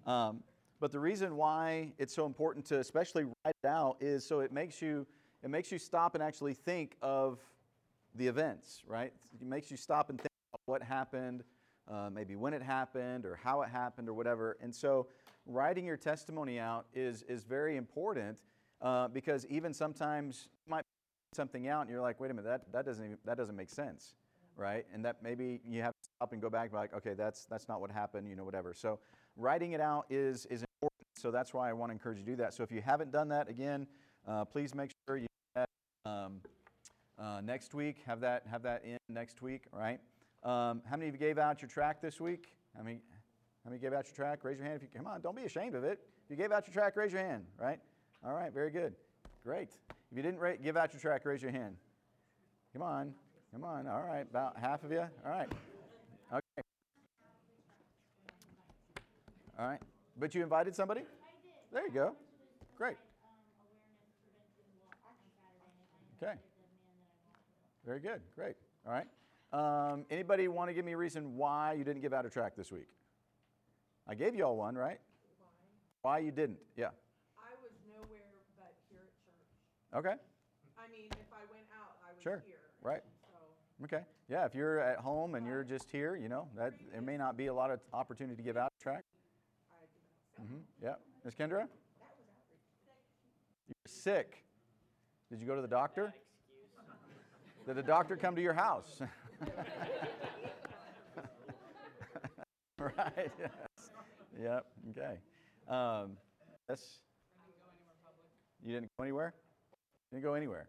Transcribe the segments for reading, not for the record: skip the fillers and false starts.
But the reason why it's so important to especially write it out is so it makes you stop and actually think of the events, right? It makes you stop and think about what happened, maybe when it happened or how it happened or whatever. And so writing your testimony out is very important because even sometimes you might put something out and you're like, wait a minute, that doesn't make sense, right? And that maybe you have to stop and go back and be like, okay, that's not what happened, whatever. So writing it out is important. So that's why I want to encourage you to do that. So if you haven't done that, again, please make sure you do that next week. Have that in next week, right? How many of you gave out your tract this week? How many gave out your tract? Raise your hand. Come on, don't be ashamed of it. If you gave out your tract, raise your hand, right? All right, very good. Great. If you didn't give out your tract, raise your hand. Come on. All right, about half of you. All right. Okay. All right. But you invited somebody? I did. There you go. Great. Okay. Very good. Great. All right. Anybody want to give me a reason why you didn't give out a tract this week? I gave you all one, right? Why you didn't? Yeah. I was nowhere but here at church. Okay. I mean, if I went out, I was Sure. here. Right. So. Okay. Yeah, if you're at home and you're just here, that there may not be a lot of opportunity to give out a tract. Yeah. Ms. Kendra? You were sick. Did you go to the doctor? Did the doctor come to your house? Right. Yes. Yep. Okay. Yes. You didn't go anywhere? You didn't go anywhere?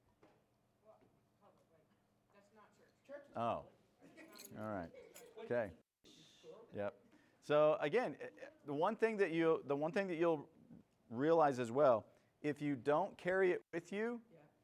That's not church. Oh. All right. Okay. Yep. So again, the one thing that you'll realize as well, if you don't carry it with you,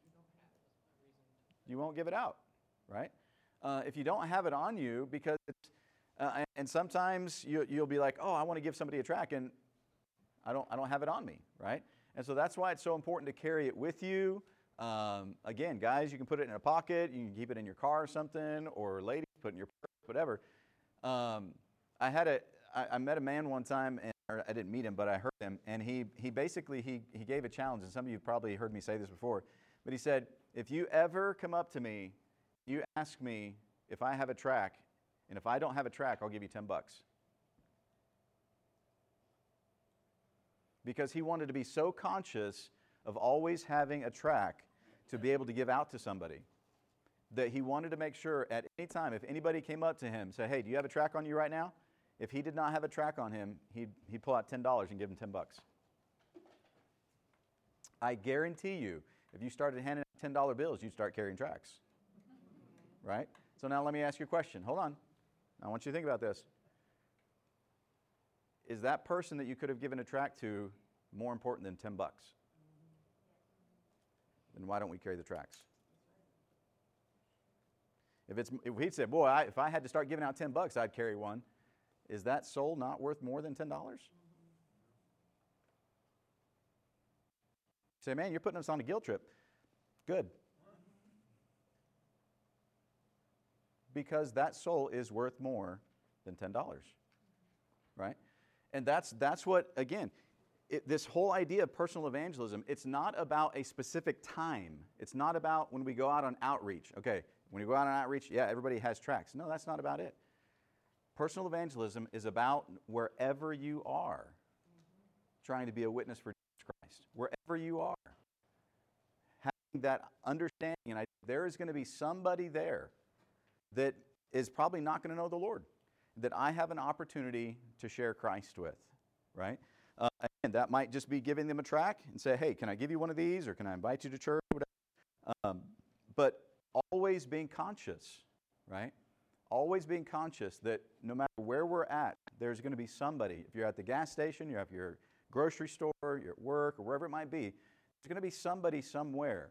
you won't give it out, right? If you don't have it on you, because and sometimes you'll be like, oh, I want to give somebody a tract, and I don't have it on me, right? And so that's why it's so important to carry it with you. Again, guys, you can put it in a pocket, you can keep it in your car or something, or ladies, put it in your purse, whatever. I met a man one time, or I didn't meet him, but I heard him, and he basically gave a challenge, and some of you have probably heard me say this before, but he said, if you ever come up to me, you ask me if I have a tract, and if I don't have a tract, I'll give you $10. Because he wanted to be so conscious of always having a tract to be able to give out to somebody, that he wanted to make sure at any time, if anybody came up to him, say, hey, do you have a tract on you right now? If he did not have a tract on him, he'd pull out $10 and give him $10. I guarantee you, if you started handing out $10 bills, you'd start carrying tracts. Right? So now let me ask you a question. Hold on. I want you to think about this. Is that person that you could have given a tract to more important than $10? Then why don't we carry the tracts? If he said, boy, if I had to start giving out $10, I'd carry one. Is that soul not worth more than $10? You say, man, you're putting us on a guilt trip. Good. Because that soul is worth more than $10, right? And that's what, again, this whole idea of personal evangelism, it's not about a specific time. It's not about when we go out on outreach. Okay, when we go out on outreach, yeah, everybody has tracts. No, that's not about it. Personal evangelism is about wherever you are trying to be a witness for Jesus Christ. Wherever you are. Having that understanding, and there is going to be somebody there that is probably not going to know the Lord, that I have an opportunity to share Christ with, right? And that might just be giving them a tract and say, hey, can I give you one of these, or can I invite you to church, whatever. But always being conscious, right? Always being conscious that no matter where we're at, there's going to be somebody. If you're at the gas station, you're at your grocery store, you're at work, or wherever it might be, there's going to be somebody somewhere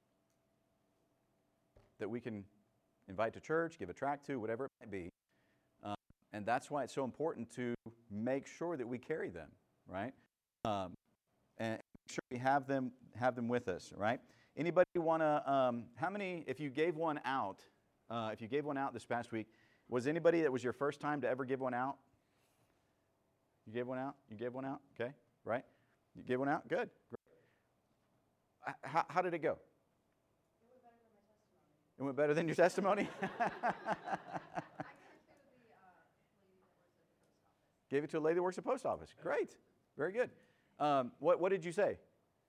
that we can invite to church, give a tract to, whatever it might be. And that's why it's so important to make sure that we carry them, right? And make sure we have them with us, right? Anybody want to, how many, if you gave one out this past week, was anybody that was your first time to ever give one out? You gave one out? You gave one out? Okay, right? You gave one out? Good. Great. How did it go? It went better than your testimony? Gave it to a lady that works at the post office. Great. Very good. What did you say?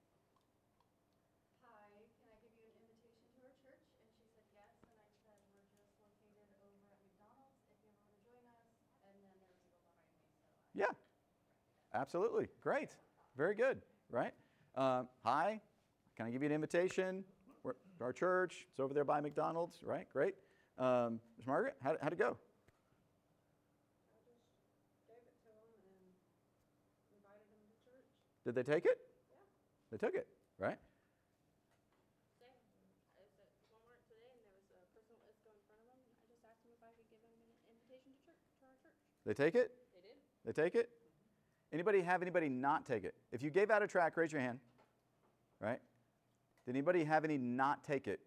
Hi, can I give you an invitation to our church? And she said yes, and I said, we're just located over at McDonald's, if you ever want to join us. And then there was a girl behind me, so Yeah, absolutely. Great. Very good, right? Hi, can I give you an invitation? We're, to our church. It's over there by McDonald's, right? Great. Ms. Margaret, how'd it go? gave it to him and invited him to church. Did they take it? Yeah. They took it, right? Same. I was at Walmart today, and there was a person with Isco in front of him, and I just asked him if I could give him an invitation to church, to our church. They take it? They did. They take it? Anybody have anybody not take it? If you gave out a tract, raise your hand, right? Did anybody have any not take it?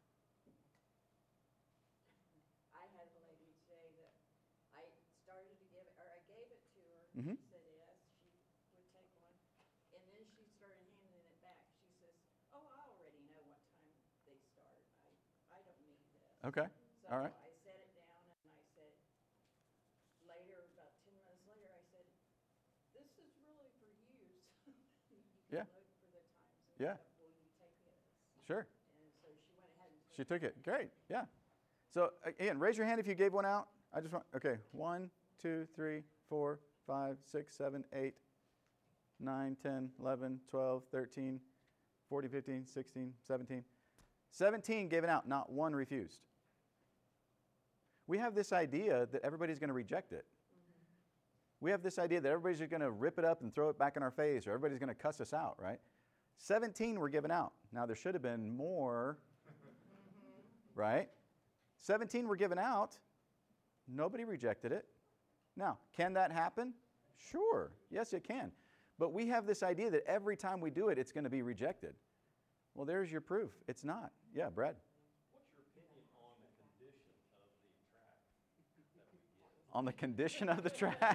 I had a lady say that I started to give it, or I gave it to her. Mhm. She said yes, she would take one. And then she started handing it back. She says, oh, I already know what time they start. I don't need this. Okay, So all right. I set it down and I said, later, about 10 minutes later, I said, this is really for you. So you Yeah. can look for the times and Yeah. stuff. Will you take this? Sure. And so she went ahead and She took it. Great. Yeah. So again, raise your hand if you gave one out. I just want, okay, 1, 2, 3, 4, 5, 6, 7, 8, 9, 10, 11, 12, 13, 14, 15, 16, 17. 17 gave it out, not one refused. We have this idea that everybody's going to reject it. We have this idea that everybody's just going to rip it up and throw it back in our face, or everybody's going to cuss us out, right? 17 were given out. Now, there should have been more, right? 17 were given out. Nobody rejected it. Now, can that happen? Sure. Yes, it can. But we have this idea that every time we do it, it's going to be rejected. Well, there's your proof. It's not. Yeah, Brad. What's your opinion on the condition of the track that we get? On the condition of the track?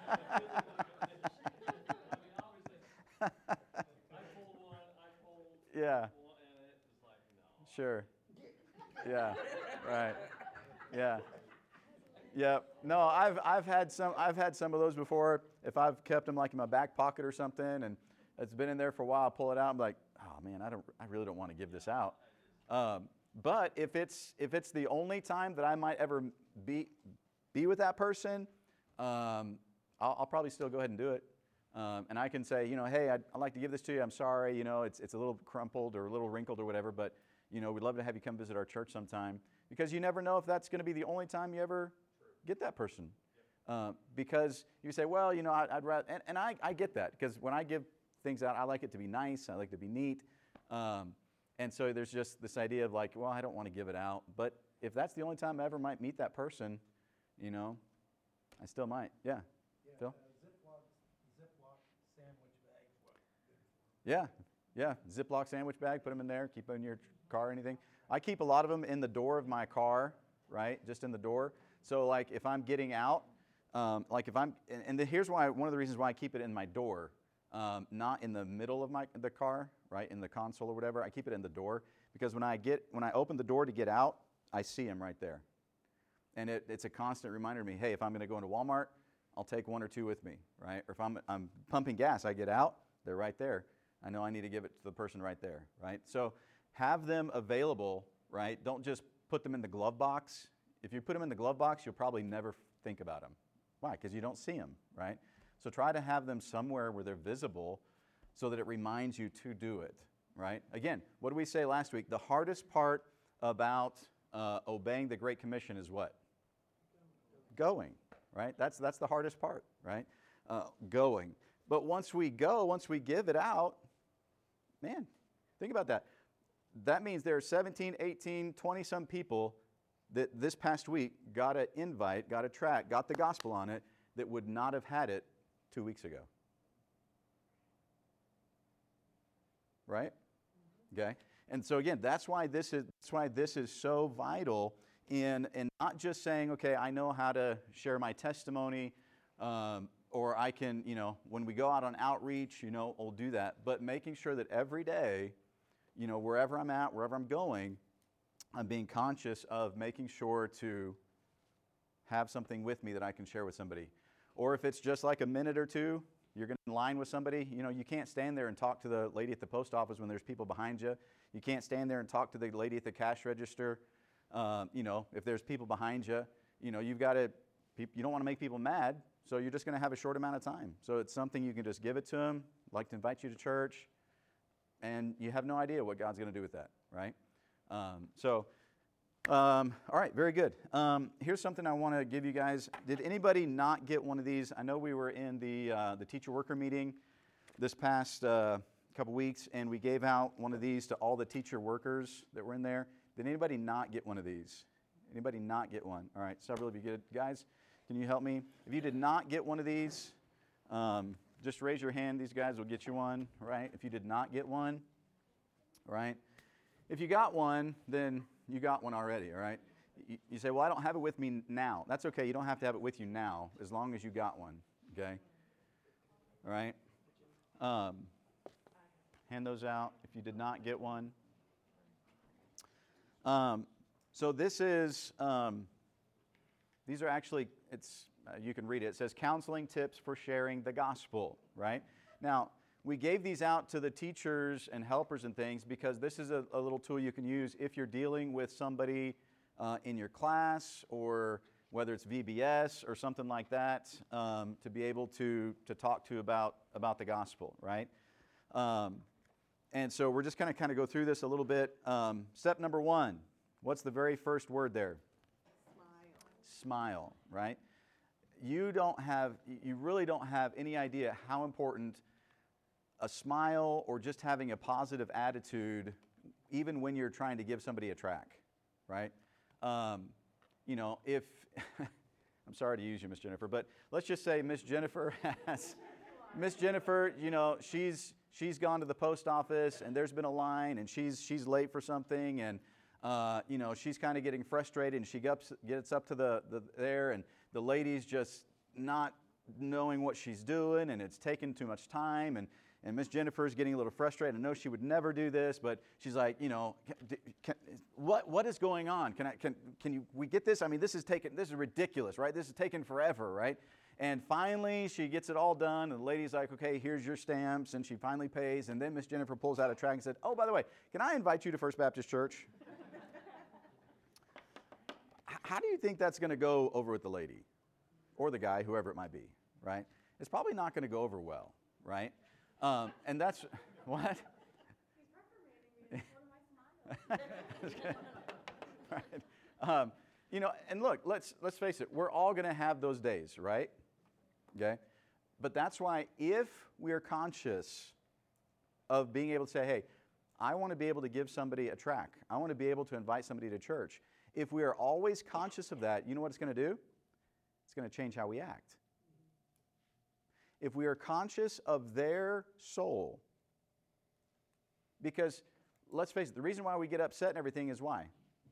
Yeah. And it was like, no. Sure. Yeah. Right. Yeah. Yep. No, I've had some of those before. If I've kept them like in my back pocket or something, and it's been in there for a while, I pull it out. I'm like, oh man, I really don't want to give this out. But if it's the only time that I might ever be with that person, I'll probably still go ahead and do it. And I can say, hey, I'd like to give this to you. I'm sorry, it's a little crumpled or a little wrinkled or whatever, but we'd love to have you come visit our church sometime, because you never know if that's going to be the only time you ever get that person. Because you say, well, I'd rather, and I get that, because when I give things out, I like it to be nice, I like it to be neat. And so there's just this idea of like, well, I don't want to give it out. But if that's the only time I ever might meet that person, I still might. Yeah. Phil? Ziploc sandwich bags. Yeah. Ziploc sandwich bag, put them in there, keep them in your car or anything. I keep a lot of them in the door of my car, right? Just in the door. So like if I'm getting out, here's why, one of the reasons why I keep it in my door, not in the middle of the car, right? In the console or whatever. I keep it in the door, because when I open the door to get out, I see them right there. And it's a constant reminder to me, hey, if I'm going to go into Walmart, I'll take one or two with me, right? Or if I'm pumping gas, I get out, they're right there. I know I need to give it to the person right there, right? So have them available, right? Don't just put them in the glove box. If you put them in the glove box, you'll probably never think about them. Why? Because you don't see them, right? So try to have them somewhere where they're visible so that it reminds you to do it, right? Again, what did we say last week? The hardest part about obeying the Great Commission is what? Going, right? That's the hardest part, right? Going. But once we give it out, man, think about that. That means there are 17, 18, 20-some people that this past week got an invite, got a tract, got the gospel on it, that would not have had it 2 weeks ago. Right? Okay? And so again, that's why this is so vital in not just saying, okay, I know how to share my testimony, or I can, when we go out on outreach, we'll do that. But making sure that every day, wherever I'm at, wherever I'm going, I'm being conscious of making sure to have something with me that I can share with somebody. Or if it's just like a minute or two, you're going to in line with somebody, you can't stand there and talk to the lady at the post office when there's people behind you. You can't stand there and talk to the lady at the cash register. If there's people behind you, you've got to, you don't want to make people mad, so you're just going to have a short amount of time. So it's something you can just give it to them, like to invite you to church, and you have no idea what God's going to do with that, right? All right, very good. Here's something I want to give you guys. Did anybody not get one of these? I know we were in the teacher worker meeting this past couple weeks, and we gave out one of these to all the teacher workers that were in there. Did anybody not get one of these? Anybody not get one? All right, several of you get it. Guys, can you help me? If you did not get one of these, just raise your hand. These guys will get you one, right? If you did not get one, right? If you got one, then you got one already, all right? You say, well, I don't have it with me now. That's okay. You don't have to have it with you now as long as you got one, okay? All right? Hand those out if you did not get one. So this is, these are actually, you can read it. It says counseling tips for sharing the gospel, right? Now, we gave these out to the teachers and helpers and things because this is a little tool you can use if you're dealing with somebody in your class, or whether it's VBS or something like that, to be able to talk to about the gospel, right? And so we're just going to kind of go through this a little bit. Step number 1, what's the very first word there? Smile, right? You really don't have any idea how important a smile or just having a positive attitude, even when you're trying to give somebody a track, right? If, I'm sorry to use you, Miss Jennifer, but let's just say Miss Jennifer she's gone to the post office and there's been a line and she's late for something, and she's kind of getting frustrated, and she gets up to there, and the lady's just not knowing what she's doing, and it's taking too much time, and Miss Jennifer's getting a little frustrated. I know she would never do this, but she's like, what is going on? We get this? I mean, this is ridiculous, right? This is taking forever, right? And finally, she gets it all done, and the lady's like, okay, here's your stamps, and she finally pays, and then Miss Jennifer pulls out a track and said, oh, by the way, can I invite you to First Baptist Church? How do you think that's going to go over with the lady or the guy, whoever it might be, right? It's probably not going to go over well, right? And that's, what? He's reprimanding me for my smile. Right. And look, let's face it, we're all going to have those days, right? Okay? But that's why if we are conscious of being able to say, hey, I want to be able to give somebody a track. I want to be able to invite somebody to church. If we are always conscious of that, you know what it's going to do? It's going to change how we act. If we are conscious of their soul, because let's face it, the reason why we get upset and everything is why?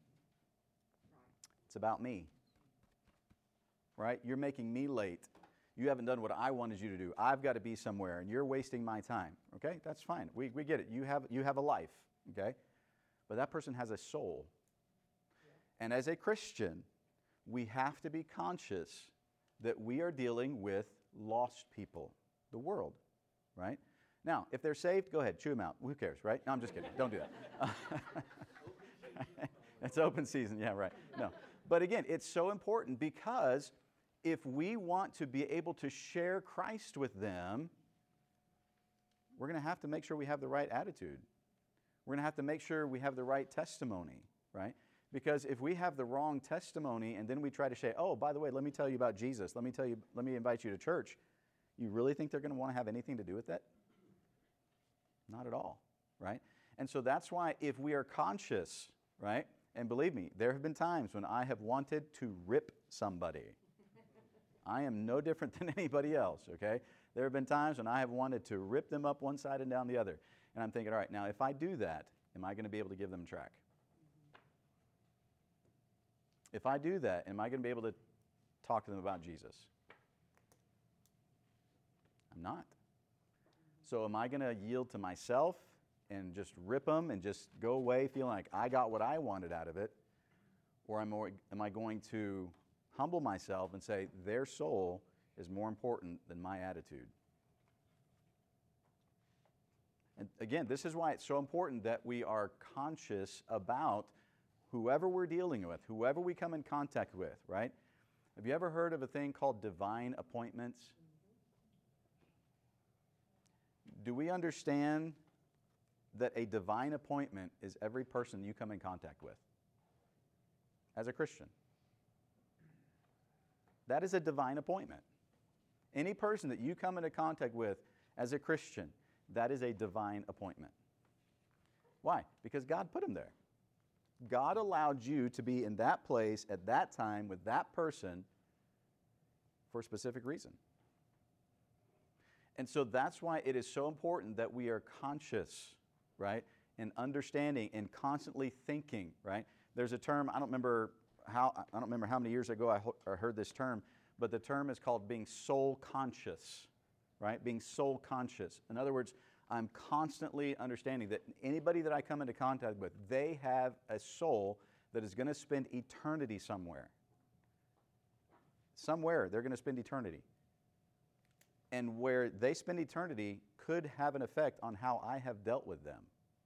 It's about me, right? You're making me late. You haven't done what I wanted you to do. I've got to be somewhere, and you're wasting my time, okay? That's fine. We get it. You have a life, okay? But that person has a soul. And as a Christian, we have to be conscious that we are dealing with lost people, the world, right? Now, if they're saved, go ahead, chew them out. Who cares, right? No, I'm just kidding. Don't do that. It's open season. Yeah, right. No. But again, it's so important, because if we want to be able to share Christ with them, we're going to have to make sure we have the right attitude. We're going to have to make sure we have the right testimony, right? Because if we have the wrong testimony and then we try to say, oh, by the way, let me tell you about Jesus. Let me invite you to church. You really think they're going to want to have anything to do with that? Not at all, right? And so that's why if we are conscious, right? And believe me, there have been times when I have wanted to rip somebody. I am no different than anybody else, okay? There have been times when I have wanted to rip them up one side and down the other. And I'm thinking, all right, now if I do that, am I going to be able to give them a track? If I do that, am I going to be able to talk to them about Jesus? I'm not. So am I going to yield to myself and just rip them and just go away feeling like I got what I wanted out of it? Or am I going to humble myself and say their soul is more important than my attitude? And again, this is why it's so important that we are conscious about whoever we're dealing with, whoever we come in contact with, right? Have you ever heard of a thing called divine appointments? Do we understand that a divine appointment is every person you come in contact with as a Christian? That is a divine appointment. Any person that you come into contact with as a Christian, that is a divine appointment. Why? Because God put him there. God allowed you to be in that place at that time with that person for a specific reason. And so that's why it is so important that we are conscious, right, and understanding and constantly thinking, right? There's a term, I don't remember how many years ago I heard this term, but the term is called being soul conscious, right? Being soul conscious. In other words, I'm constantly understanding that anybody that I come into contact with, they have a soul that is going to spend eternity somewhere. Somewhere they're going to spend eternity. And where they spend eternity could have an effect on how I have dealt with them.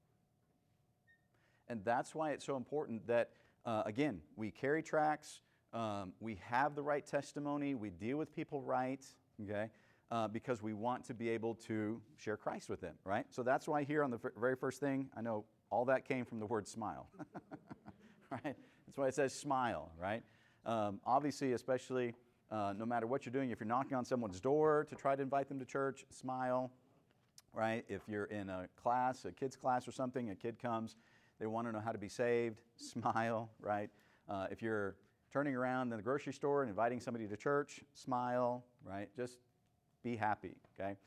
And that's why it's so important that, again, we carry tracts, we have the right testimony, we deal with people right, okay? Because we want to be able to share Christ with them, right? So that's why here on the very first thing, I know all that came from the word smile, right? That's why it says smile, right? Obviously, especially no matter what you're doing, if you're knocking on someone's door to try to invite them to church, smile, right? If you're in a class, a kid's class or something, a kid comes, they want to know how to be saved, smile, right? If you're turning around in the grocery store and inviting somebody to church, smile, right? Just be happy, okay?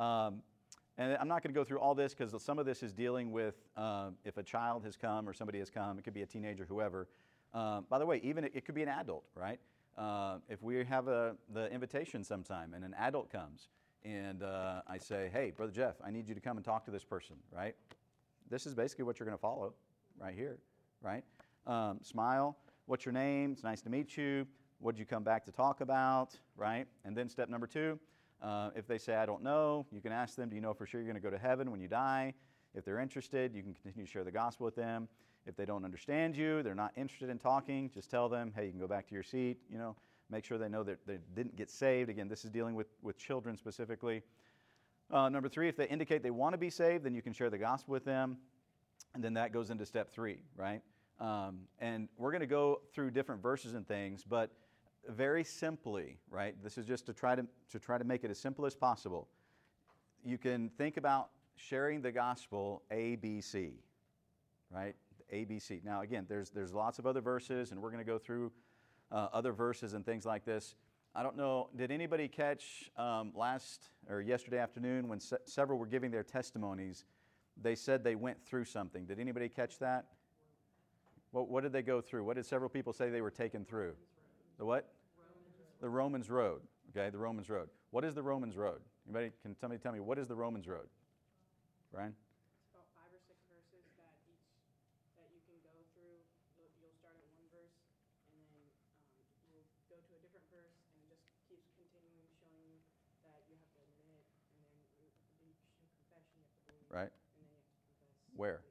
And I'm not going to go through all this because some of this is dealing with if a child has come or somebody has come. It could be a teenager, whoever. By the way, even it could be an adult, right? If we have the invitation sometime and an adult comes and I say, hey, Brother Jeff, I need you to come and talk to this person, right? This is basically what you're going to follow right here, right? Smile. What's your name? It's nice to meet you. What did you come back to talk about, right? And then step number 2, if they say, I don't know, you can ask them, do you know for sure you're going to go to heaven when you die? If they're interested, you can continue to share the gospel with them. If they don't understand you, they're not interested in talking, just tell them, hey, you can go back to your seat, make sure they know that they didn't get saved. Again, this is dealing with children specifically. Number 3, if they indicate they want to be saved, then you can share the gospel with them. And then that goes into step 3, right? And we're going to go through different verses and things, but very simply, right? This is just to try to make it as simple as possible. You can think about sharing the gospel ABC, right? ABC. Now, again, there's lots of other verses, and we're going to go through other verses and things like this. I don't know, did anybody catch yesterday afternoon when several were giving their testimonies, they said they went through something. Did anybody catch that? What did they go through? What did several people say they were taken through? The what? The Romans Road. Okay, the Romans Road. What is the Romans Road? Anybody can somebody tell me, what is the Romans Road? Brian? It's about 5 or 6 verses that you can go through. You'll start at one verse, and then you'll go to a different verse, and it just keeps continuing showing you that you have to admit, and then confession, you have to believe, Right. and then you have to confess. Where?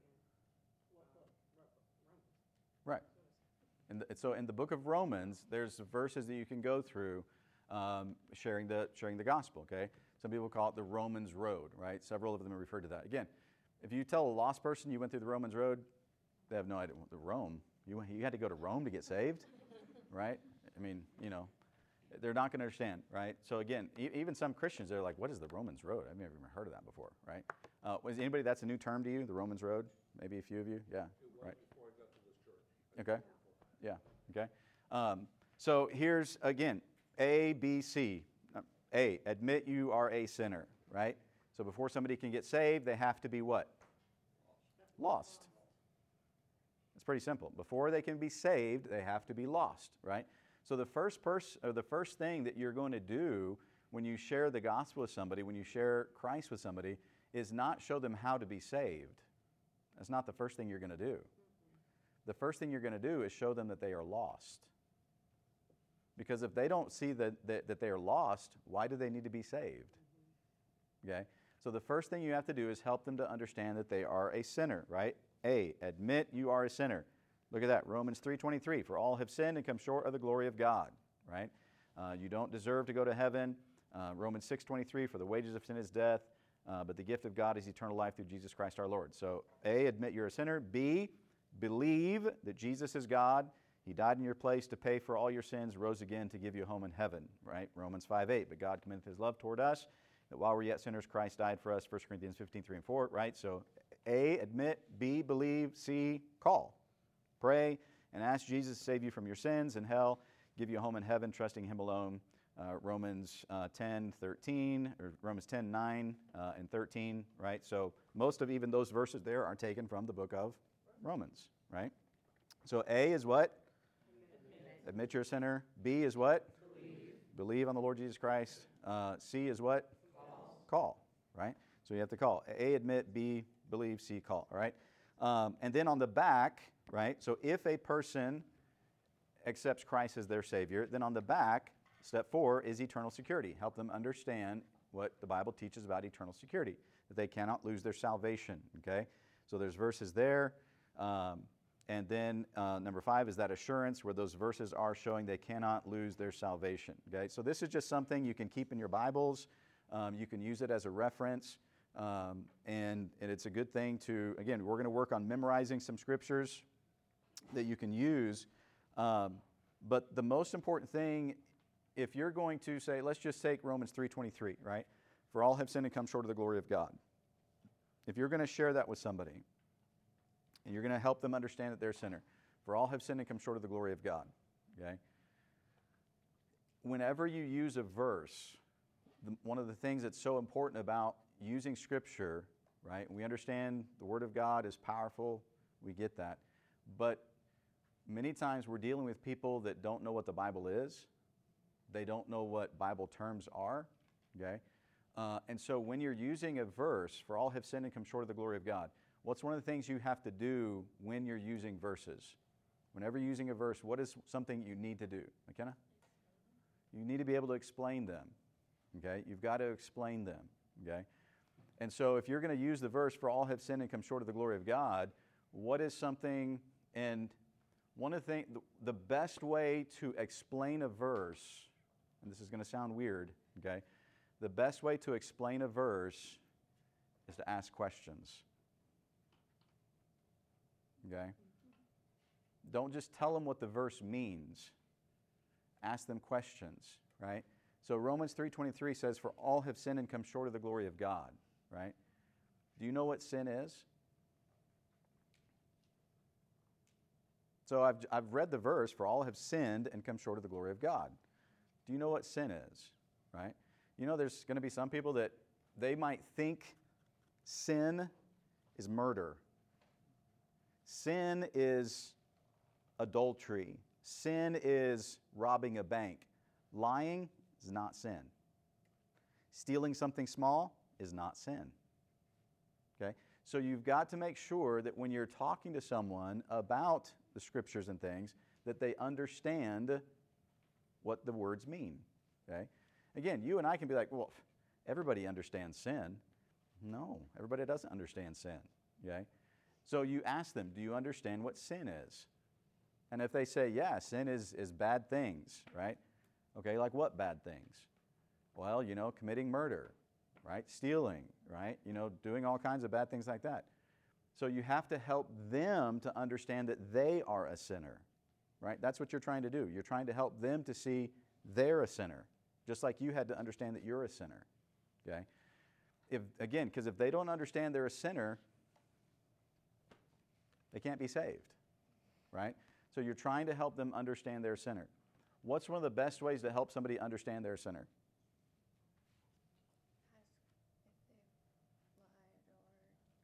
Romans. Right. So in the book of Romans, there's verses that you can go through sharing the gospel, okay? Some people call it the Romans Road, right? Several of them are referred to that. Again, if you tell a lost person you went through the Romans Road, they have no idea. Rome? You had to go to Rome to get saved, right? I mean, they're not going to understand, right? So again, even some Christians, they're like, what is the Romans Road? I've never even heard of that before, right? Was anybody, that's a new term to you, the Romans Road? Maybe a few of you? Yeah, right. Before I got to this church. Okay. Yeah, okay. So here's, again, A, B, C. A, admit you are a sinner, right? So before somebody can get saved, they have to be what? Lost. It's pretty simple. Before they can be saved, they have to be lost, right? So the first thing that you're going to do when you share the gospel with somebody, when you share Christ with somebody, is not show them how to be saved. That's not the first thing you're going to do. The first thing you're going to do is show them that they are lost. Because if they don't see that they are lost, why do they need to be saved? Okay? So the first thing you have to do is help them to understand that they are a sinner, right? A, admit you are a sinner. Look at that, Romans 3:23, for all have sinned and come short of the glory of God, right? You don't deserve to go to heaven. Romans 6:23, for the wages of sin is death, but the gift of God is eternal life through Jesus Christ our Lord. So A, admit you're a sinner. B, believe that Jesus is God. He died in your place to pay for all your sins, rose again to give you a home in heaven, right? Romans 5:8, but God commendeth his love toward us, that while we're yet sinners, Christ died for us, 1 Corinthians 15:3 and 4, right? So A, admit. B, believe. C, call. Pray and ask Jesus to save you from your sins and hell, give you a home in heaven, trusting him alone. Romans 10:13, or Romans 10:9 and 13, right? So most of even those verses there are taken from the book of Romans, right? So A is what? Admit you're a sinner. B is what? Believe on the Lord Jesus Christ. C is what? Call, right? So you have to call. A, admit. B, believe. C, call, all right? And then on the back, right? So if a person accepts Christ as their Savior, then on the back, step 4 is eternal security. Help them understand what the Bible teaches about eternal security, that they cannot lose their salvation, okay? So there's verses there. And then number 5 is that assurance, where those verses are showing they cannot lose their salvation, okay? So this is just something you can keep in your Bibles. You can use it as a reference. And it's a good thing to, again, we're going to work on memorizing some scriptures that you can use. But the most important thing, if you're going to say, let's just take Romans 3:23, right? For all have sinned and come short of the glory of God. If you're going to share that with somebody, and you're going to help them understand that they're a sinner, for all have sinned and come short of the glory of God, okay? Whenever you use a verse, one of the things that's so important about using Scripture, right? We understand the Word of God is powerful. We get that. But many times we're dealing with people that don't know what the Bible is. They don't know what Bible terms are, okay? And so when you're using a verse, for all have sinned and come short of the glory of God, what's one of the things you have to do when you're using verses? Whenever you're using a verse, what is something you need to do? McKenna? You need to be able to explain them, okay? You've got to explain them, okay? And so if you're going to use the verse, for all have sinned and come short of the glory of God, what is something, and one of the things, the best way to explain a verse, and this is going to sound weird, okay? The best way to explain a verse is to ask questions, okay? Don't just tell them what the verse means. Ask them questions, right? So Romans 3:23 says, for all have sinned and come short of the glory of God, right? Do you know what sin is? So I've read the verse, for all have sinned and come short of the glory of God. Do you know what sin is, right? You know, there's going to be some people that they might think sin is murder. Sin is adultery. Sin is robbing a bank. Lying is not sin. Stealing something small is not sin. Okay? So you've got to make sure that when you're talking to someone about the scriptures and things, that they understand what the words mean. Okay? Again, you and I can be like, well, everybody understands sin. No, everybody doesn't understand sin. Okay? So you ask them, do you understand what sin is? And if they say, yeah, sin is bad things, right? Okay, like what bad things? Well, you know, committing murder, right? Stealing, right? You know, doing all kinds of bad things like that. So you have to help them to understand that they are a sinner, right? That's what you're trying to do. You're trying to help them to see they're a sinner, just like you had to understand that you're a sinner, okay? Because if they don't understand they're a sinner, they can't be saved, right? So you're trying to help them understand they're a sinner. What's one of the best ways to help somebody understand they're a sinner?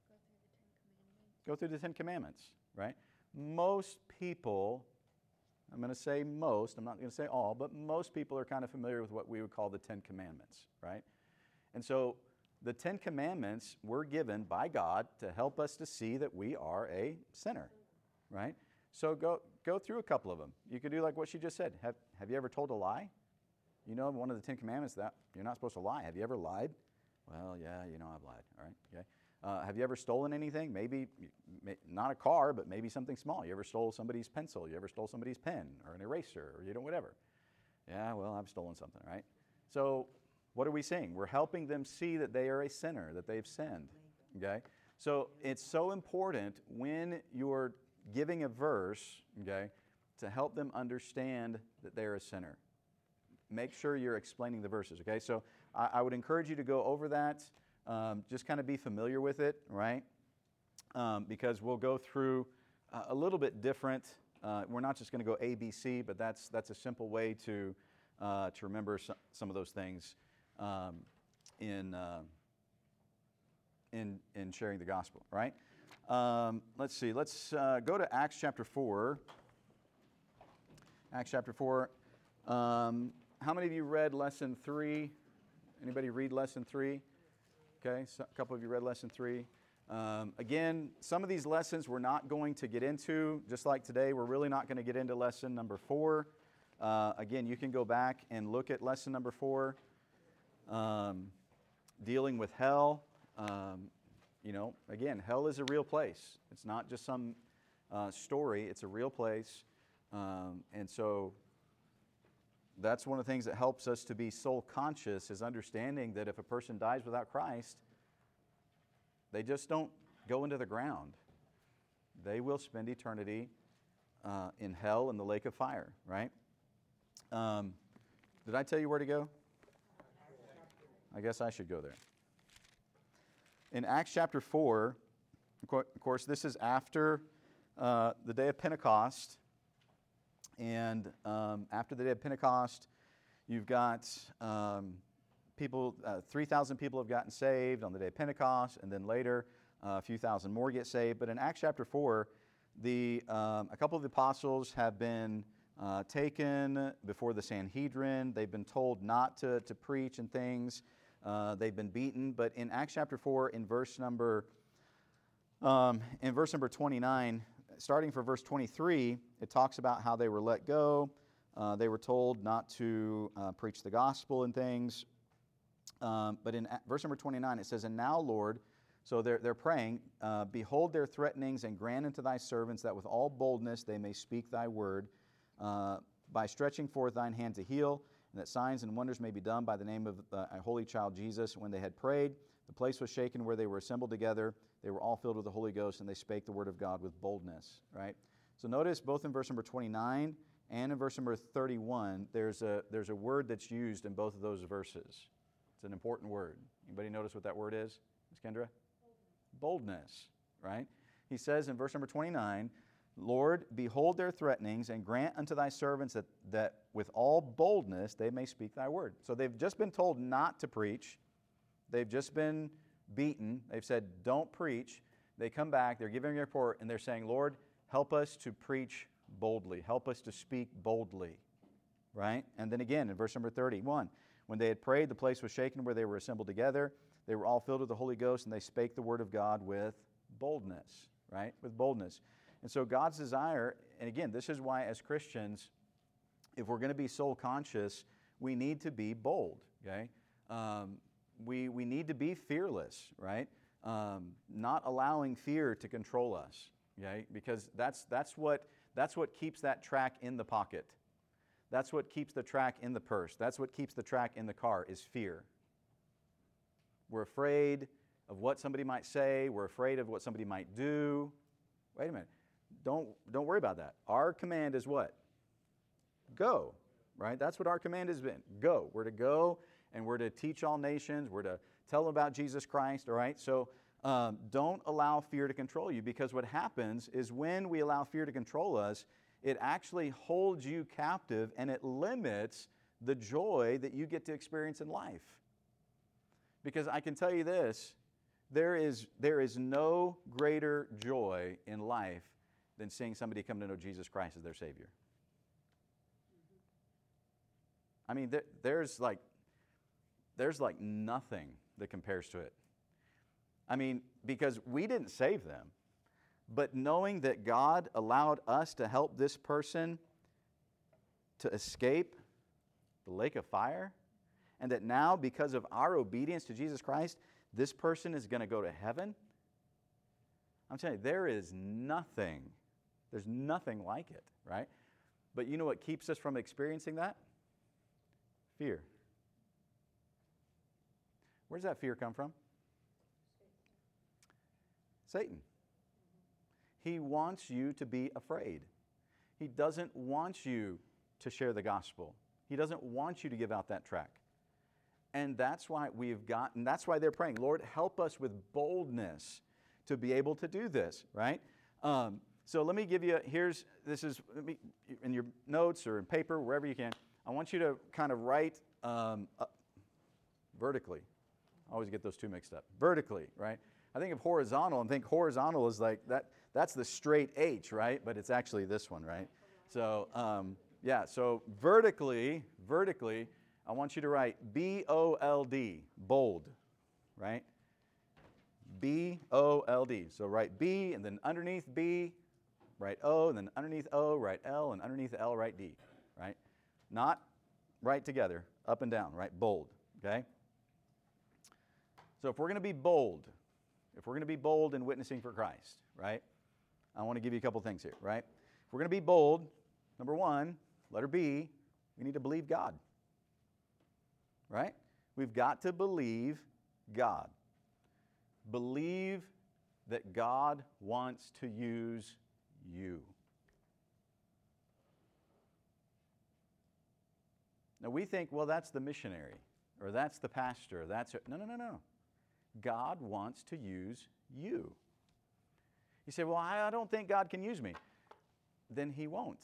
Ask if they've lied or go through the 10 Commandments. Go through the 10 Commandments, right? Most people, I'm going to say most, I'm not going to say all, but most people are kind of familiar with what we would call the Ten Commandments, right? And so the Ten Commandments were given by God to help us to see that we are a sinner, right? So go through a couple of them. You could do like what she just said. Have you ever told a lie? You know, one of the Ten Commandments that you're not supposed to lie. Have you ever lied? Well, yeah, you know, I've lied, all right, okay. Have you ever stolen anything? Maybe, not a car, but maybe something small. You ever stole somebody's pencil? You ever stole somebody's pen or an eraser or, you know, whatever? Yeah, well, I've stolen something, right? So what are we saying? We're helping them see that they are a sinner, that they've sinned, okay? So it's so important when you're giving a verse, okay, to help them understand that they're a sinner. Make sure you're explaining the verses, okay? So I would encourage you to go over that. Just kind of be familiar with it, right? Because we'll go through a little bit different. We're not just going to go A, B, C, but that's a simple way to remember some of those things in sharing the gospel, right? Let's see. Let's go to Acts chapter 4. Acts chapter 4. How many of you read lesson 3? Anybody read lesson 3? Okay, so a couple of you read lesson 3. Again, some of these lessons we're not going to get into. Just like today, we're really not going to get into lesson number 4. Again, you can go back and look at lesson number 4. Dealing with hell. You know, again, hell is a real place. It's not just some story. It's a real place. And so that's one of the things that helps us to be soul conscious, is understanding that if a person dies without Christ, they just don't go into the ground. They will spend eternity in hell in the lake of fire, right? Did I tell you where to go? I guess I should go there. In Acts chapter 4, of course, this is after the day of Pentecost. And after the day of Pentecost, you've got people, 3,000 people have gotten saved on the day of Pentecost, and then later a few thousand more get saved. But in Acts chapter 4, a couple of the apostles have been taken before the Sanhedrin. They've been told not to preach and things. They've been beaten. But in Acts chapter 4, in verse number 29, starting for verse 23, it talks about how they were let go. They were told not to preach the gospel and things. But in verse number 29, it says, "And now, Lord," so they're praying, "behold their threatenings, and grant unto thy servants that with all boldness they may speak thy word, by stretching forth thine hand to heal, and that signs and wonders may be done by the name of thy holy child Jesus." When they had prayed, the place was shaken where they were assembled together. They were all filled with the Holy Ghost, and they spake the word of God with boldness, right? So notice both in verse number 29 and in verse number 31, there's a word that's used in both of those verses. It's an important word. Anybody notice what that word is, Ms. Kendra? Boldness, right? He says in verse number 29, "Lord, behold their threatenings, and grant unto thy servants that with all boldness they may speak thy word." So they've just been told not to preach. They've just been beaten. They've said, don't preach. They come back, they're giving a report, and they're saying, "Lord, help us to preach boldly. Help us to speak boldly." Right? And then again, in verse number 31, "When they had prayed, the place was shaken where they were assembled together. They were all filled with the Holy Ghost, and they spake the word of God with boldness." Right? With boldness. And so God's desire, and again, this is why as Christians, if we're going to be soul conscious, we need to be bold, okay? We need to be fearless, right? Not allowing fear to control us, okay? Because that's what keeps that track in the pocket. That's what keeps the track in the purse. That's what keeps the track in the car, is fear. We're afraid of what somebody might say. We're afraid of what somebody might do. Wait a minute. Don't worry about that. Our command is what? Go, right? That's what our command has been. Go. We're to go, and we're to teach all nations. We're to tell them about Jesus Christ, all right? So don't allow fear to control you, because what happens is when we allow fear to control us, it actually holds you captive, and it limits the joy that you get to experience in life. Because I can tell you this, there is no greater joy in life than seeing somebody come to know Jesus Christ as their Savior. I mean, there's like nothing that compares to it. I mean, because we didn't save them, but knowing that God allowed us to help this person to escape the lake of fire, and that now, because of our obedience to Jesus Christ, this person is going to go to heaven, I'm telling you, there's nothing like it, right? But you know what keeps us from experiencing that? Fear. Where does that fear come from? Satan. He wants you to be afraid. He doesn't want you to share the gospel. He doesn't want you to give out that tract. And that's why that's why they're praying, Lord, help us with boldness to be able to do this, right? So let me give you, in your notes or in paper, wherever you can, I want you to kind of write vertically. I always get those two mixed up. Vertically, right? I think of horizontal and think horizontal is like that's the straight H, right? But it's actually this one, right? So, so vertically, I want you to write B-O-L-D, bold, right? B-O-L-D. So write B, and then underneath B, write O, and then underneath O, write L, and underneath L, write D, right? Not right together, up and down, right? Bold, okay? So if we're going to be bold, in witnessing for Christ, right? I want to give you a couple things here, right? If we're going to be bold, number one, letter B, we need to believe God, right? We've got to believe God. Believe that God wants to use you. Now we think, well, that's the missionary, or that's the pastor, No. God wants to use you. You say, well, I don't think God can use me. Then He won't.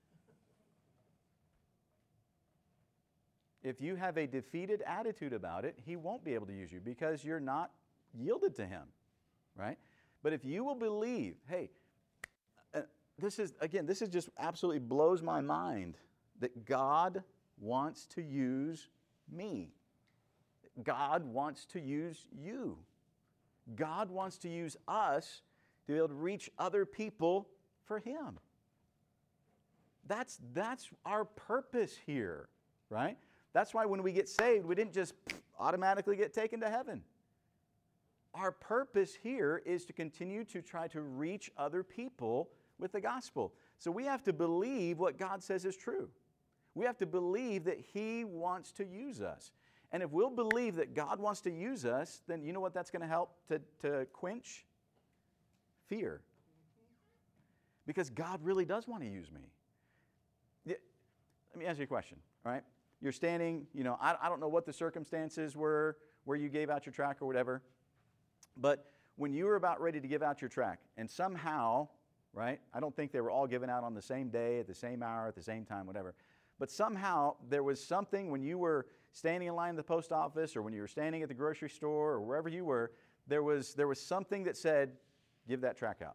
If you have a defeated attitude about it, He won't be able to use you because you're not yielded to Him, right? But if you will believe, hey, this is just absolutely blows my mind that God wants to use me. God wants to use you. God wants to use us to be able to reach other people for Him. That's our purpose here, right? That's why when we get saved, we didn't just automatically get taken to heaven. Our purpose here is to continue to try to reach other people with the gospel. So we have to believe what God says is true. We have to believe that He wants to use us. And if we'll believe that God wants to use us, then you know what that's going to help to quench? Fear. Because God really does want to use me. Let me ask you a question, all right? You're standing, I don't know what the circumstances were where you gave out your tract or whatever, but when you were about ready to give out your tract, and somehow, right, I don't think they were all given out on the same day, at the same hour, at the same time, whatever, but somehow there was something when you were standing in line at the post office or when you were standing at the grocery store or wherever you were, there was something that said, give that tract out.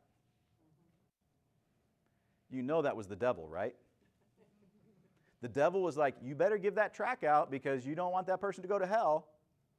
You know that was the devil, right? The devil was like, you better give that tract out because you don't want that person to go to hell.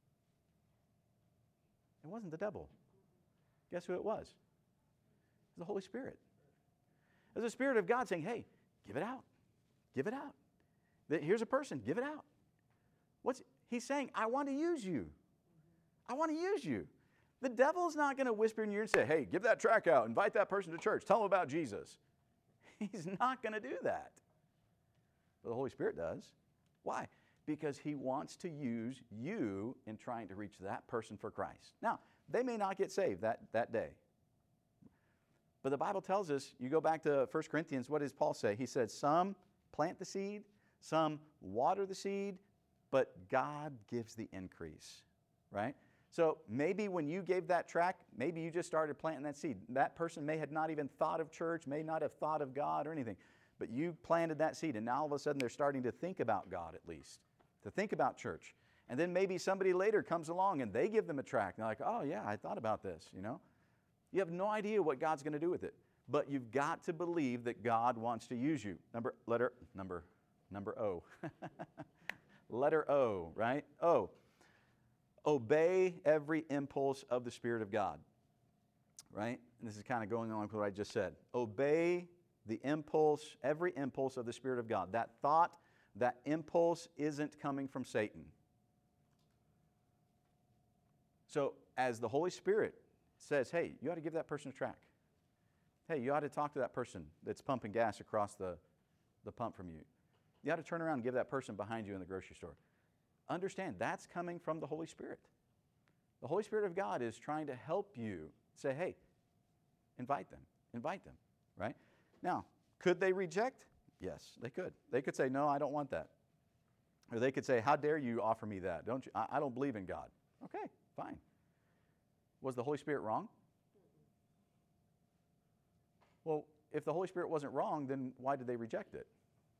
It wasn't the devil. Guess who it was? It was the Holy Spirit. It was the Spirit of God saying, hey, give it out. Give it out. Here's a person, give it out. He's saying, I want to use you. I want to use you. The devil's not going to whisper in your ear and say, hey, give that tract out, invite that person to church, tell them about Jesus. He's not going to do that. But the Holy Spirit does. Why? Because He wants to use you in trying to reach that person for Christ. Now, they may not get saved that day. But the Bible tells us, you go back to 1 Corinthians, what does Paul say? He said, some plant the seed, some water the seed, but God gives the increase, right? So maybe when you gave that tract, maybe you just started planting that seed. That person may have not even thought of church, may not have thought of God or anything, but you planted that seed, and now all of a sudden they're starting to think about God at least, to think about church. And then maybe somebody later comes along and they give them a tract, and they're like, oh yeah, I thought about this, You have no idea what God's going to do with it, but you've got to believe that God wants to use you. Number O. Letter O, right? O. Obey every impulse of the Spirit of God, right? And this is kind of going on with what I just said. Obey the impulse, every impulse of the Spirit of God. That thought, that impulse isn't coming from Satan. So as the Holy Spirit says, hey, you ought to give that person a track. Hey, you ought to talk to that person that's pumping gas across the pump from you. You ought to turn around and give that person behind you in the grocery store. Understand, that's coming from the Holy Spirit. The Holy Spirit of God is trying to help you say, hey, invite them, right? Now, could they reject? Yes, they could. They could say, no, I don't want that. Or they could say, how dare you offer me that? Don't you? I don't believe in God. Okay, fine. Was the Holy Spirit wrong? Well, if the Holy Spirit wasn't wrong, then why did they reject it?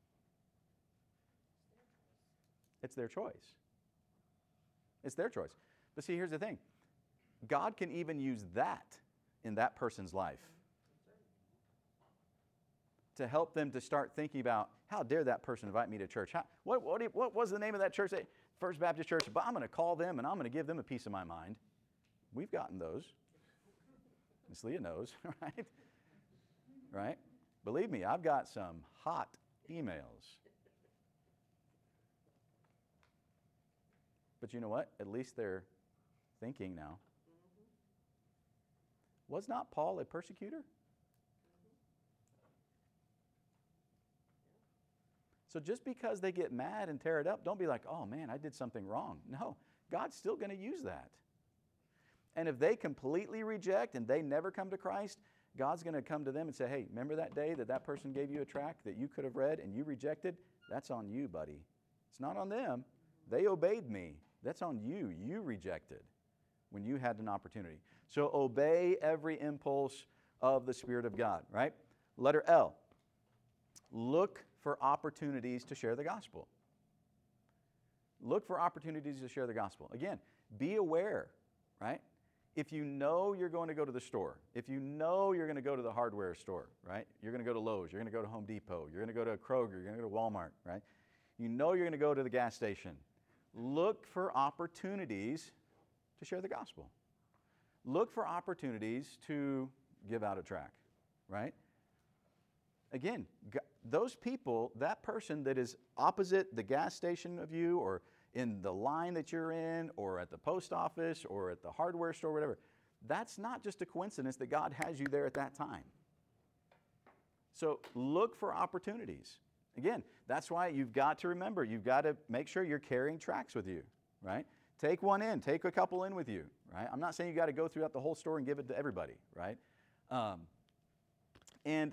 It's their choice. It's their choice. But see, here's the thing. God can even use that in that person's life to help them to start thinking about, how dare that person invite me to church? What was the name of that church? First Baptist Church. But I'm going to call them and I'm going to give them a piece of my mind. We've gotten those. Miss Leah knows, right? Right? Believe me, I've got some hot emails. But you know what? At least they're thinking now. Was not Paul a persecutor? So just because they get mad and tear it up, don't be like, oh man, I did something wrong. No, God's still going to use that. And if they completely reject and they never come to Christ, God's going to come to them and say, hey, remember that day that person gave you a tract that you could have read and you rejected? That's on you, buddy. It's not on them. They obeyed me. That's on you. You rejected when you had an opportunity. So obey every impulse of the Spirit of God, right? Letter L. Look for opportunities to share the gospel. Look for opportunities to share the gospel. Again, be aware, right? If you know you're going to go to the store, if you know you're going to go to the hardware store, right? You're going to go to Lowe's, you're going to go to Home Depot, you're going to go to Kroger, you're going to go to Walmart, right? You know you're going to go to the gas station. Look for opportunities to share the gospel. Look for opportunities to give out a tract, right? Again, those people, that person that is opposite the gas station of you or in the line that you're in or at the post office or at the hardware store, whatever, that's not just a coincidence that God has you there at that time. So look for opportunities. Again, that's why you've got to remember, you've got to make sure you're carrying tracts with you, right? Take one in, take a couple in with you, right? I'm not saying you got to go throughout the whole store and give it to everybody, right? And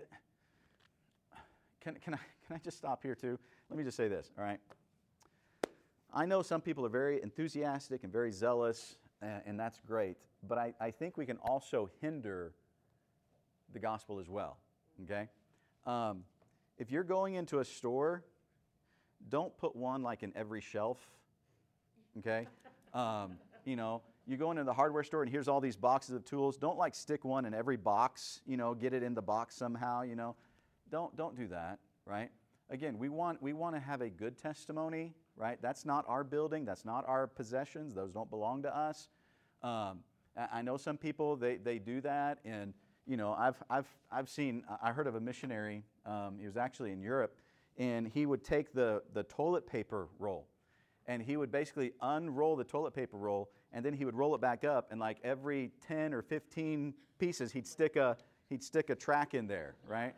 can I just stop here too? Let me just say this, all right? I know some people are very enthusiastic and very zealous, and that's great, but I think we can also hinder the gospel as well, okay? If you're going into a store, don't put one like in every shelf, okay? You go into the hardware store and here's all these boxes of tools. Don't like stick one in every box, get it in the box somehow, Don't do that, right? Again, we want to have a good testimony, right? That's not our building. That's not our possessions. Those don't belong to us. I know some people, they do that, and I've seen. I heard of a missionary. He was actually in Europe, and he would take the toilet paper roll, and he would basically unroll the toilet paper roll, and then he would roll it back up, and like every 10 or 15 pieces, he'd stick a track in there, right?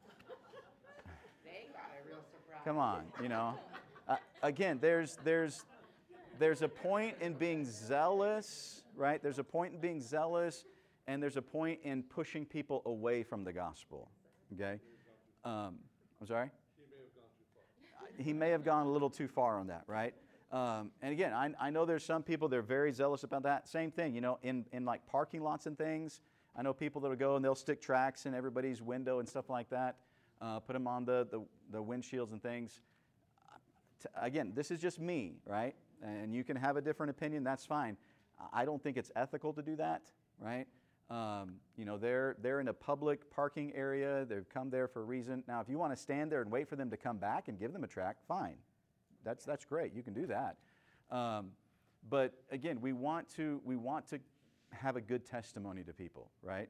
They got a real surprise. Come on, again, there's a point in being zealous, right? There's a point in being zealous, and there's a point in pushing people away from the gospel, okay? I'm sorry? He may have gone a little too far on that, right? And again, I know there's some people that are very zealous about that. Same thing, in like parking lots and things. I know people that'll go and they'll stick tracts in everybody's window and stuff like that. Put them on the windshields and things. Again, this is just me, right? And you can have a different opinion, that's fine. I don't think it's ethical to do that, right? They're in a public parking area. They've come there for a reason. Now, if you want to stand there and wait for them to come back and give them a tract, fine. That's great. You can do that. But again, we want to have a good testimony to people, right?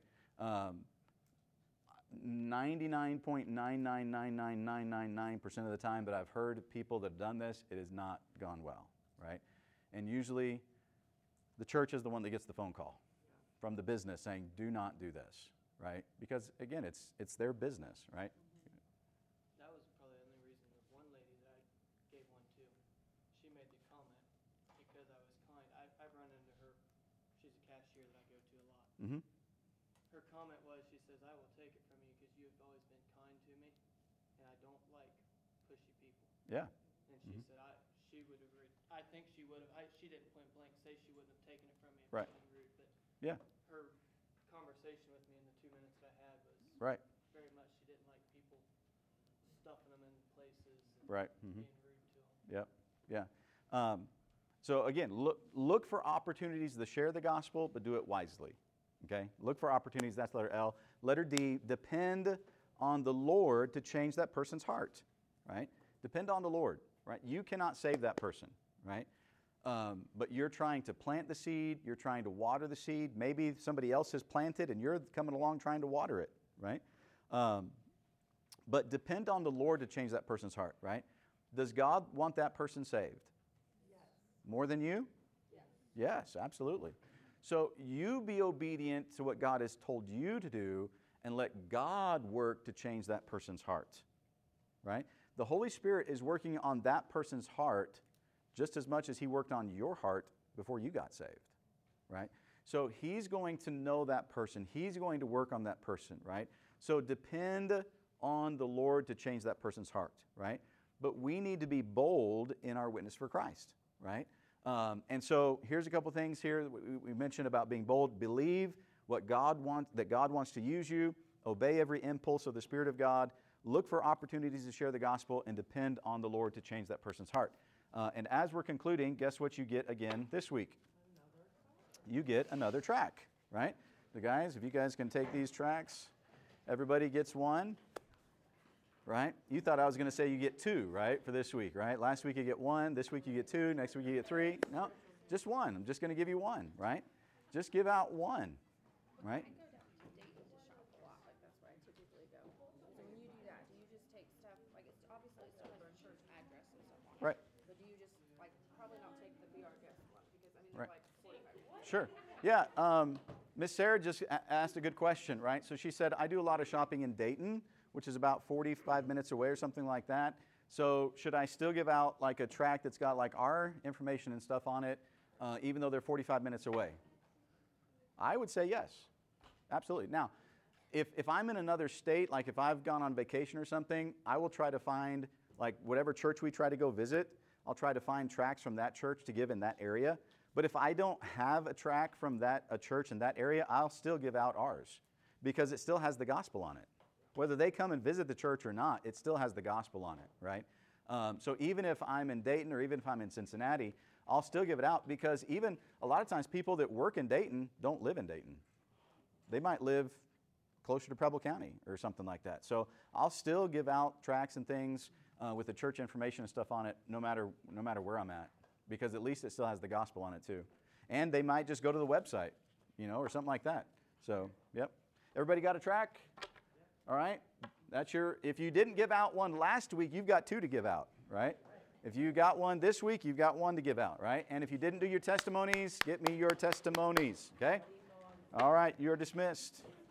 99.9999999% of the time that I've heard people that have done this, it has not gone well, right? And usually the church is the one that gets the phone call from the business saying, do not do this, right? Because again, it's their business, right? That was probably the only reason. The one lady that I gave one to, she made the comment because I was kind. I've run into her. She's a cashier that I go to a lot. Mm-hmm. Her comment was, she says, I will take it from you because you have always been kind to me, and I don't like pushy people. Yeah. And she said, she would agree. I think she would have. She didn't point blank say she wouldn't have taken it from me if Right. I didn't agree, but Yeah. her conversation with me in the 2 minutes that I had was Right. very much she didn't like people stuffing them in places and Right. Mm-hmm. being rude to them. Yep. Yeah. So again, look for opportunities to share the gospel, but do it wisely. Okay? Look for opportunities. That's letter L. Letter D, depend on the Lord to change that person's heart. Right? Depend on the Lord. Right? You cannot save that person. Right? But you're trying to plant the seed. You're trying to water the seed. Maybe somebody else has planted and you're coming along trying to water it. Right? But depend on the Lord to change that person's heart. Right? Does God want that person saved? Yes. More than you? Yes. Yes, absolutely. So you be obedient to what God has told you to do and let God work to change that person's heart. Right? The Holy Spirit is working on that person's heart just as much as He worked on your heart before you got saved. Right? So He's going to know that person. He's going to work on that person. Right? So depend on the Lord to change that person's heart. Right? But we need to be bold in our witness for Christ. Right? And so here's a couple things here we mentioned about being bold. Believe what God wants, that God wants to use you. Obey every impulse of the Spirit of God. Look for opportunities to share the gospel and depend on the Lord to change that person's heart. And as we're concluding, guess what you get again this week? You get another track, right? The guys, if you guys can take these tracks, everybody gets one, right? You thought I was going to say you get two, right, for this week, right? Last week you get one, this week you get two, next week you get three. No, just one. I'm just going to give you one, right? Just give out one, right? I go down to Dayton to shop a lot, like that's where I typically go. So when you do that, do you just take stuff, like it's obviously it still has your church address and stuff on it. Right. But do you just, like, probably not take the BR guest one, because I mean, Right. they're like 45. Sure. Yeah. Miss Sarah just asked a good question, right? So she said, I do a lot of shopping in Dayton, which is about 45 minutes away or something like that. So should I still give out like a tract that's got like our information and stuff on it, even though they're 45 minutes away? I would say yes. Absolutely. Now, if I'm in another state, like if I've gone on vacation or something, I will try to find, like whatever church we try to go visit, I'll try to find tracts from that church to give in that area. But if I don't have a tract from a church in that area, I'll still give out ours because it still has the gospel on it. Whether they come and visit the church or not, it still has the gospel on it, right? So even if I'm in Dayton or even if I'm in Cincinnati, I'll still give it out because even a lot of times people that work in Dayton don't live in Dayton. They might live closer to Preble County or something like that. So I'll still give out tracts and things with the church information and stuff on it no matter where I'm at, because at least it still has the gospel on it too. And they might just go to the website, or something like that. So, yep. Everybody got a tract? All right? If you didn't give out one last week, you've got two to give out, right? If you got one this week, you've got one to give out, right? And if you didn't do your testimonies, get me your testimonies, okay? All right, you're dismissed.